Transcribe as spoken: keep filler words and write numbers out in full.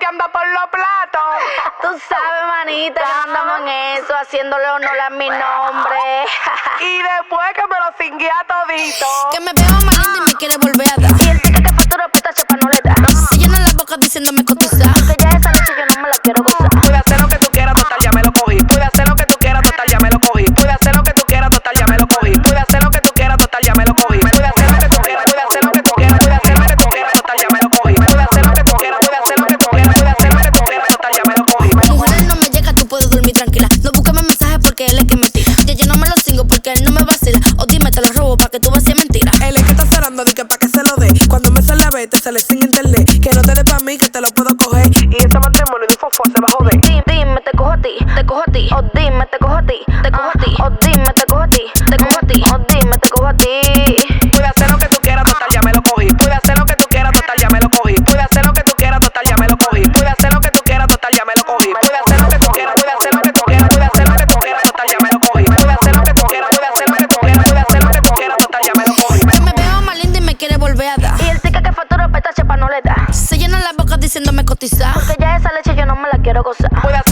anda por los platos. Tú sabes, manita, que andamos en eso, haciéndole honor a mi nombre. Y después que me lo cingué a todito. Que me veo más linda y me quiere volver a dar. Y el ticket que factura puta chapa no le da. Se llena la boca diciéndome cotiza. Que ya esa noche yo no me la quiero gozar. Puede hacer lo que tú quieras, total, ya me lo cogí. Puede hacer lo que tú quieras, total, ya me lo cogí. Puede hacer lo que tú quieras, total, ya me lo cogí. Puede hacer lo que tú quieras, total, ya me lo cogí. Puede hacer lo que tú quieras, puede hacer lo que tú quieras, puede hacer lo que tú quieras, total, ya me lo cogí. Puede hacer lo que tú quieras, puede hacer lo que tú quieras, puede hacer lo que tú quieras, total, ya me lo cogí. Mujeres no me llega, tú puedes dormir tranquila. No busques más mensajes porque él es que me tira. Ya yo no me lo cingo porque él no me vacila. O dime, te lo robo para que tú veas si es mentira. Él es que está cerrando de que pa' que se lo dé. Cuando me sale a ver, te sale sin internet. Que no te dé pa' mí, que te lo puedo coger. Y ese matrimonio ni fofo se va a joder. Dime, dime, te cojo a ti, te cojo a ti. O dime, te cojo a ti, te cojo a ti. O dime, te cojo a ti, te cojo a ti. O dime, te cojo a ti. Puede hacer lo que tú quieras, total, ya me lo cogí. Puede hacer lo que tú quieras, total, ya me lo cogí. Puede hacer lo que tú quieras, total, ya me lo cogí. Puede hacer lo que tú quieras, total, ya me lo cogí. Puede hacer lo que tú quieras, puede hacer lo que tú quieras, puede hacer lo que tú quieras, total, ya me lo cogí. Puede hacer lo que tú quieras, puede hacer lo que tú quieras, puede hacer lo que tú quieras, total, ya me lo cogí. Que me veo más linda y me quiere volver a dar. Y el ticket que factura puta chapa no le da. Se llena la boca diciéndome cotiza. Que ya esa leche yo no me la quiero gozar. Puede